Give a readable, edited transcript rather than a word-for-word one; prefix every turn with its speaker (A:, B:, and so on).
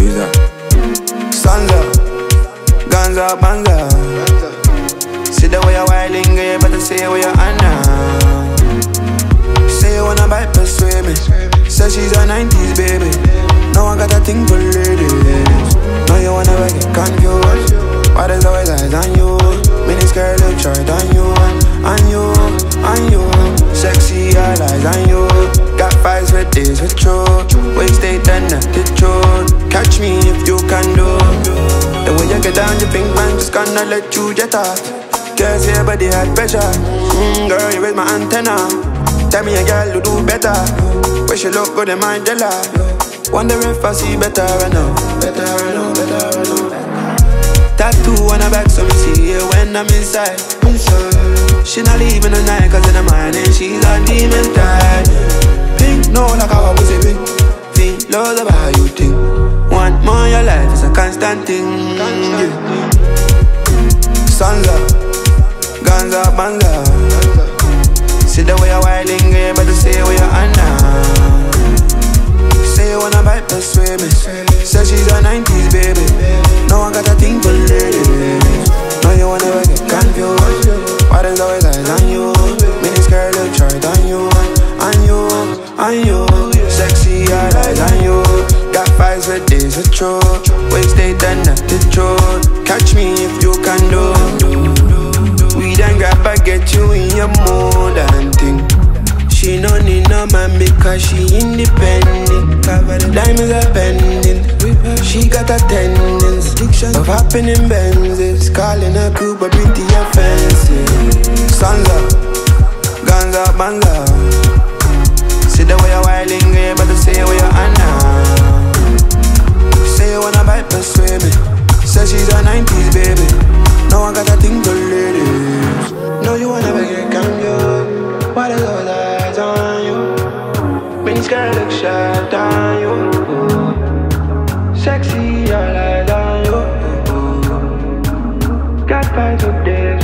A: Visa. Sansa, Ganza, Banza. See the way you're wilding, you better say where you're at now. Say you wanna buy persuade me. Say she's a 90s baby. Now I got a thing for ladies. Now you wanna get confused. Why there's always eyes on you? Mini skirt look short on you. On you, on you. Sexy all eyes on you. Got fights with days with you. Waist eight and not the truth. Catch me if you can do. The way you get down, you think man just gonna let you jet off. Can't see your body had pressure. Girl, you raise my antenna. Tell me a girl to do better. Wish you look good in my Mandela. Wonder if I see better right now. Better right now, better right now. Tattoo on her back so me see her when I'm inside. She not leaving the night cause in the morning she's a demon type. Pink, no like how I was a pink. Think loads about how you think. Want more in your life, it's a constant thing. Sansa, Ganza, Banza. See the way you're wilding, you better say where you're at now. Say you wanna buy persuade me. Say she's a 90s baby. Now I got a thing for ladies. Now you wanna get confused. Why there's always eyes on you? Mini skirt look short on you. On you, on you. Sexy all eyes on you. Got fights with days with you. Waist eight and not the truth. Catch me if you can do. We done grab I get you in your mood and thing. She no need no man because she independent. Diamonds are pending. She got a tendency of happening Benzes. Calling her crew but pretty offensive. Sansa, Ganza, Banza. See the way you're wilding, you better say where you're at now. Say you wanna buy persuade me. Say she's a 90s baby. Now I got a thing for ladies. No, you wanna get confused. Why there's all eyes on you? Mini skirt look short on you. Sexy all eyes on you. Got vibes up there.